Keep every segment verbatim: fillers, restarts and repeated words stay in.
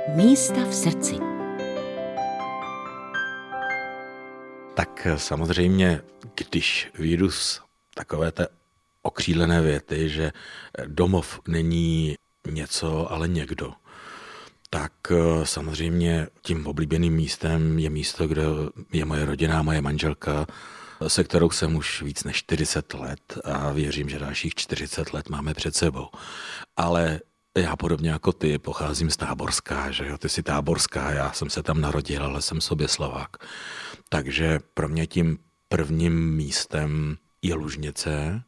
Místa v srdci. Tak samozřejmě, když vyjdu z takové té okřídlené věty, že domov není něco, ale někdo, tak samozřejmě tím oblíbeným místem je místo, kde je moje rodina, moje manželka, se kterou jsem už víc než čtyřicet let a věřím, že dalších čtyřicet let máme před sebou. Ale já podobně jako ty pocházím z Táborska, že jo, ty jsi táborská, já jsem se tam narodil, ale jsem Soběslavák. Takže pro mě tím prvním místem je Lužnice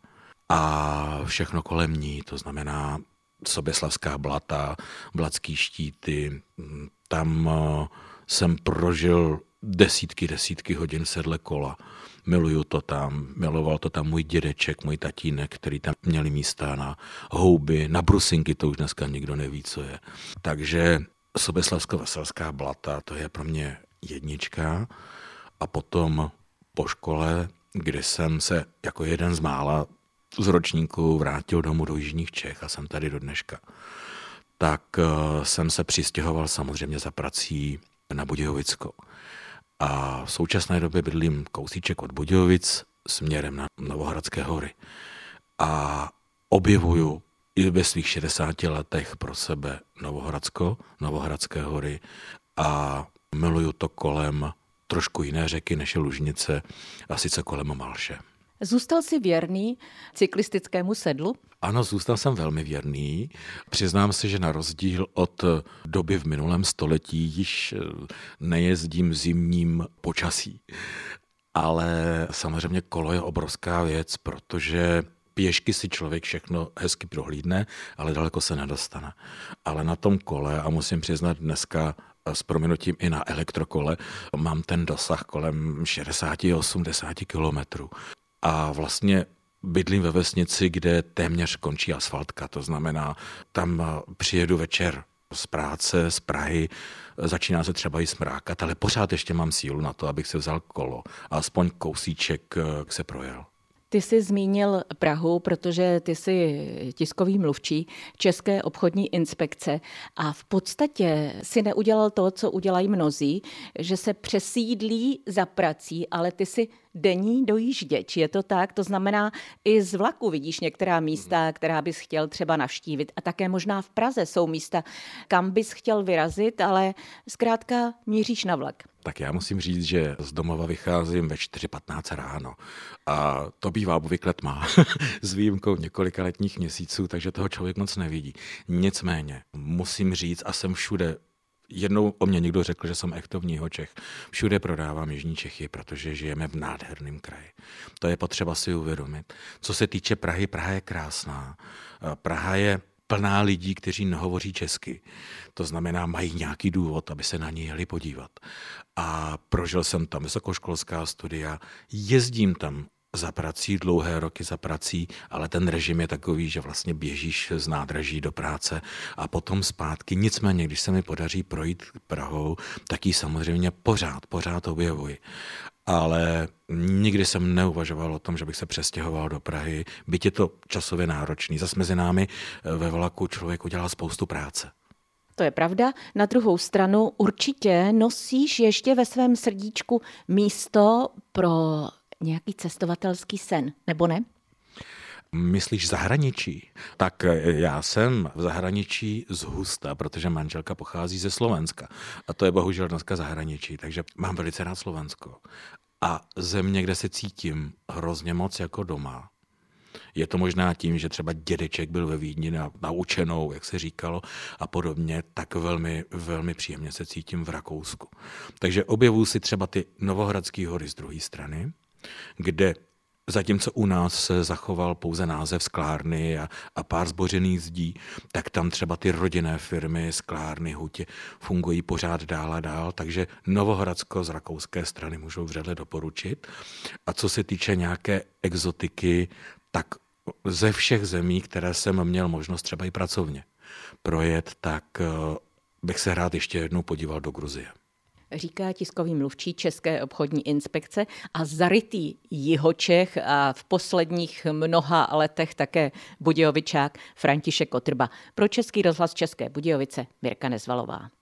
a všechno kolem ní, to znamená Soběslavská Blata, Blatský Štíty. Tam jsem prožil desítky, desítky hodin sedle kola. Miluju to tam, miloval to tam můj dědeček, můj tatínek, který tam měli místa na houby, na brusinky, to už dneska nikdo neví, co je. Takže Soběslavsko-Veselská Blata, to je pro mě jednička. A potom po škole, kdy jsem se jako jeden z mála z ročníku vrátil domů do jižních Čech a jsem tady do dneška, tak jsem se přistěhoval samozřejmě za prací na Budějovicko. A v současné době bydlím kousíček od Budějovic směrem na Novohradské hory. A objevuju i ve svých šedesáti letech pro sebe Novohradsko, Novohradské hory a miluju to kolem trošku jiné řeky než je Lužnice, a sice kolem Malše. Zůstal jsi věrný cyklistickému sedlu? Ano, zůstal jsem velmi věrný. Přiznám se, že na rozdíl od doby v minulém století již nejezdím v zimním počasí. Ale samozřejmě kolo je obrovská věc, protože pěšky si člověk všechno hezky prohlídne, ale daleko se nedostane. Ale na tom kole, a musím přiznat dneska s prominutím i na elektrokole, mám ten dosah kolem šedesát osmdesát kilometrů. A vlastně bydlím ve vesnici, kde téměř končí asfaltka, to znamená, tam přijedu večer z práce, z Prahy, začíná se třeba i smrákat, ale pořád ještě mám sílu na to, abych se vzal kolo a aspoň kousíček se projel. Ty jsi zmínil Prahu, protože ty jsi tiskový mluvčí České obchodní inspekce a v podstatě si neudělal to, co udělají mnozí, že se přesídlí za prací, ale ty si denní dojížděč. Je to tak? To znamená, i z vlaku vidíš některá místa, která bys chtěl třeba navštívit. A také možná v Praze jsou místa, kam bys chtěl vyrazit, ale zkrátka míříš na vlak. Tak já musím říct, že z domova vycházím ve čtyři patnáct ráno a to bývá obvykle tma s výjimkou několika letních měsíců, takže toho člověk moc nevidí. Nicméně musím říct, a jsem všude, jednou o mě někdo řekl, že jsem echtovní Jihočech, všude prodávám jižní Čechy, protože žijeme v nádherném kraji. To je potřeba si uvědomit. Co se týče Prahy, Praha je krásná. Praha je plná lidí, kteří nehovoří česky. To znamená, mají nějaký důvod, aby se na ní jeli podívat. A prožil jsem tam vysokoškolská studia, jezdím tam za prací, dlouhé roky za prací, ale ten režim je takový, že vlastně běžíš z nádraží do práce a potom zpátky. Nicméně, když se mi podaří projít Prahou, tak ji samozřejmě pořád, pořád objevuji. Ale nikdy jsem neuvažoval o tom, že bych se přestěhoval do Prahy, byť je to časově náročný. Zas mezi námi ve vlaku člověk udělal spoustu práce. To je pravda. Na druhou stranu určitě nosíš ještě ve svém srdíčku místo pro nějaký cestovatelský sen, nebo ne? Myslíš zahraničí? Tak já jsem v zahraničí z husta, protože manželka pochází ze Slovenska. A to je bohužel dneska zahraničí, takže mám velice rád Slovensko. A země, kde se cítím hrozně moc jako doma. Je to možná tím, že třeba dědeček byl ve Vídni na, naučenou, jak se říkalo, a podobně, tak velmi, velmi příjemně se cítím v Rakousku. Takže objevuju si třeba ty Novohradské hory z druhé strany, kde zatímco u nás se zachoval pouze název sklárny a, a pár zbořených zdí, tak tam třeba ty rodinné firmy, sklárny, hutě fungují pořád dál a dál, takže Novohradsko z rakouské strany můžou vřele doporučit. A co se týče nějaké exotiky, tak ze všech zemí, které jsem měl možnost třeba i pracovně projet, tak bych se rád ještě jednou podíval do Gruzie. Říká tiskový mluvčí České obchodní inspekce a zarytý Jihočech a v posledních mnoha letech také Budějovičák František Kotrba. Pro Český rozhlas České Budějovice Mirka Nezvalová.